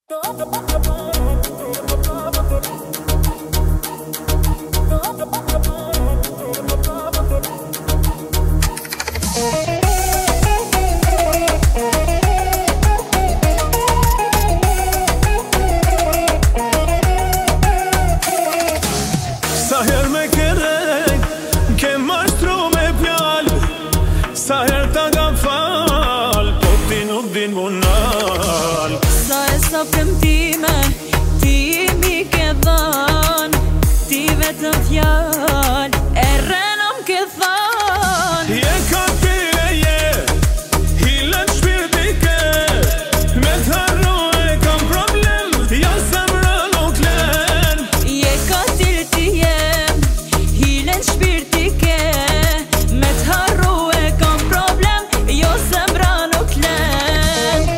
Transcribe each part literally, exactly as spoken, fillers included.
Sa her me kërrejt, ke mashtru me pjallë, sa her ta kam falë, po ti nuk din munal. Sa e sa premtime, ti mi ke dhanë, ti vetëm fjallë, e rënëm ke thanë. Je ka ti e je, hilën shpirti ke, me t'harru e kam problem, ja zemra nuk len. Je ka til ti jem, hilen shpirti ke, me t'harru e kam problem, jo zemra nuk len.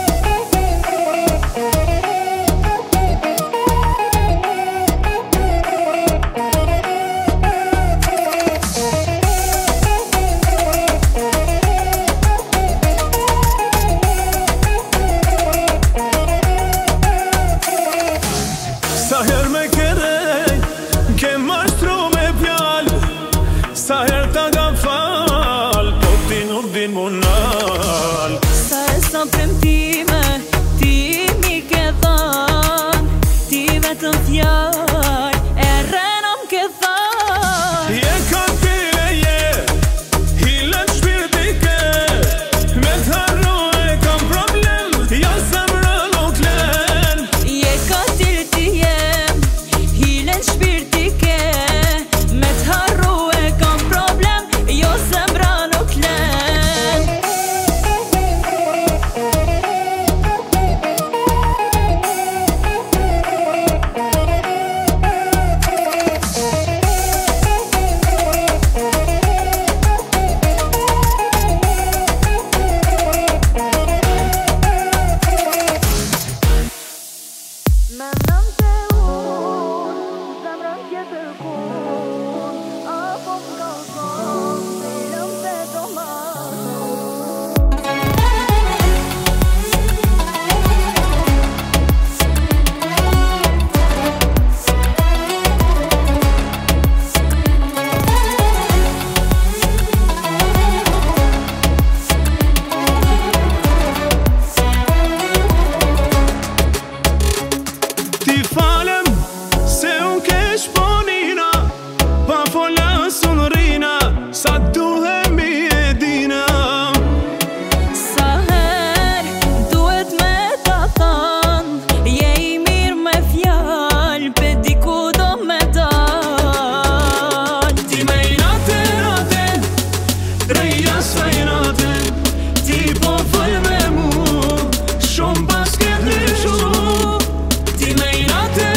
Sa her me kërrejt, ke mashtru me pjallë, sa her ta kam falë, po ti nuk din munal. Sa e sa premtime, ti mi ke dhanë, ti vetëm fjallë, e rënëm ke thanë. Je ka ti e je, hilën shpirti ke, me t'harru e kam problem, ja zemra nuk len. Je ka til ti jem, hilen shpirti ke, me t'harru e kam problem, jo zemra nuk len. Mendëm se unë, zemrën tjetër kun, apo prodhon, filëm se do marrë. Ti falem, se unë kesh ponina, pa folas unë rina, sa duhemi e dina. Sa her duhet me ta thanë, je i mirë me fjallë, pe diku do me dalë. Ti me i nate nate, reja sa i nate, ti po fëll me mu, shumë pas ke ndryshu. Ti me i nate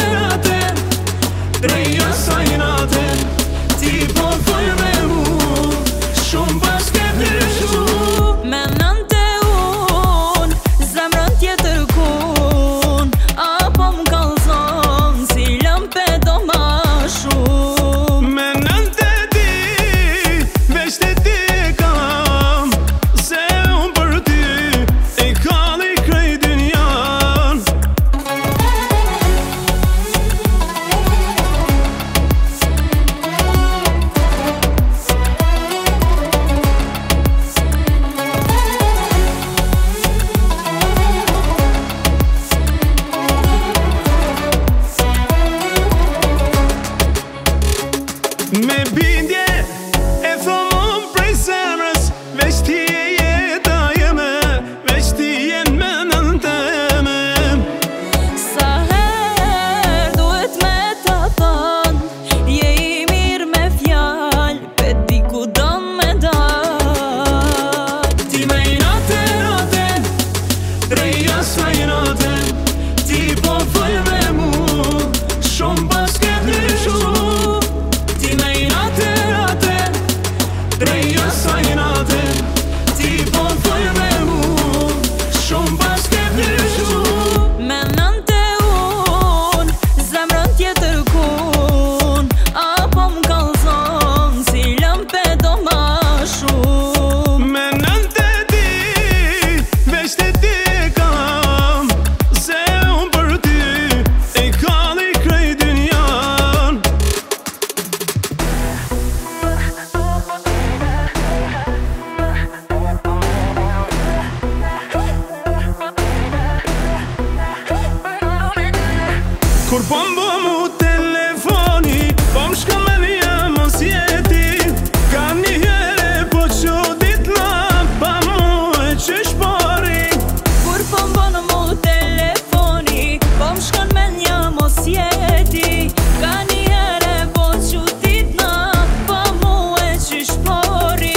Kur po m'bo mu telefoni, po m'shka me një mos jeti. Ka një here po që dit na pa mu e qysh pori. Kur po m'bon mu telefoni, po m'shkon me një mos jeti. Ka një here po që dit na pa mu e qysh pori.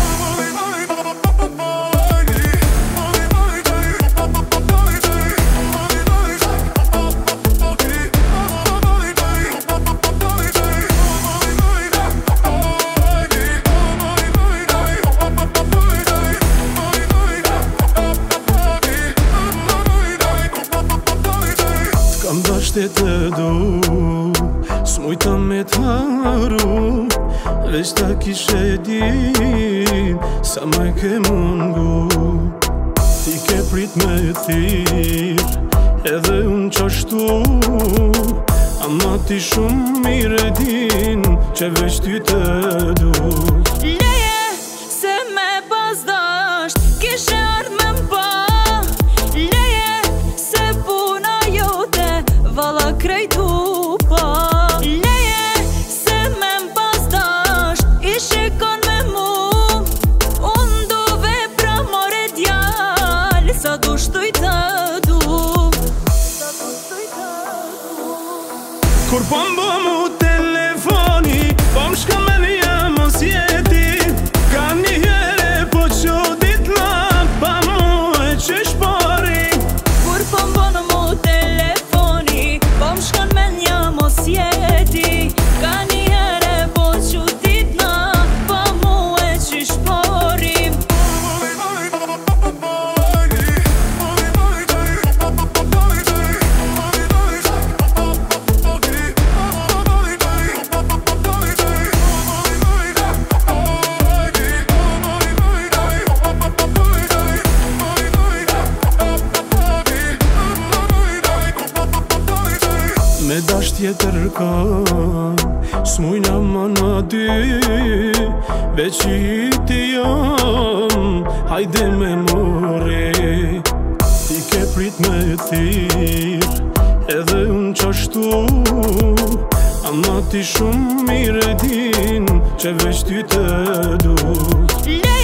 Kam dashte të du, s'mujta me t'haru. Veç ta kishe din, sa me ke mungu. Ti ke prit me thirr, edhe unë qashtu. Ama ti shumë mire din, që veç ty të du. Leje se me pasdasht, kishe ardhme m'pa. Leje se puna jote, valla krejtu pa. Leje se me m'pasdasht, i shikon me mu. Unë du vepra more djall, sa du shtuj të du. Kur po m'bo mu telefoni, po m'shka me një mos jeti. Ka një here po që dit na pa mu e qysh pori. Kur po m'bon mu telefoni, po m'shkon me një mos jeti. Ka një here po që dit na pa mu e qysh pori. Me dash tjetër kam, s'mujna ma na dy. Veç i ti jam, hajde me more. Ti ke prit me thirr, edhe unë qashtu. Ama ti shumë mire din, që veç ty të du.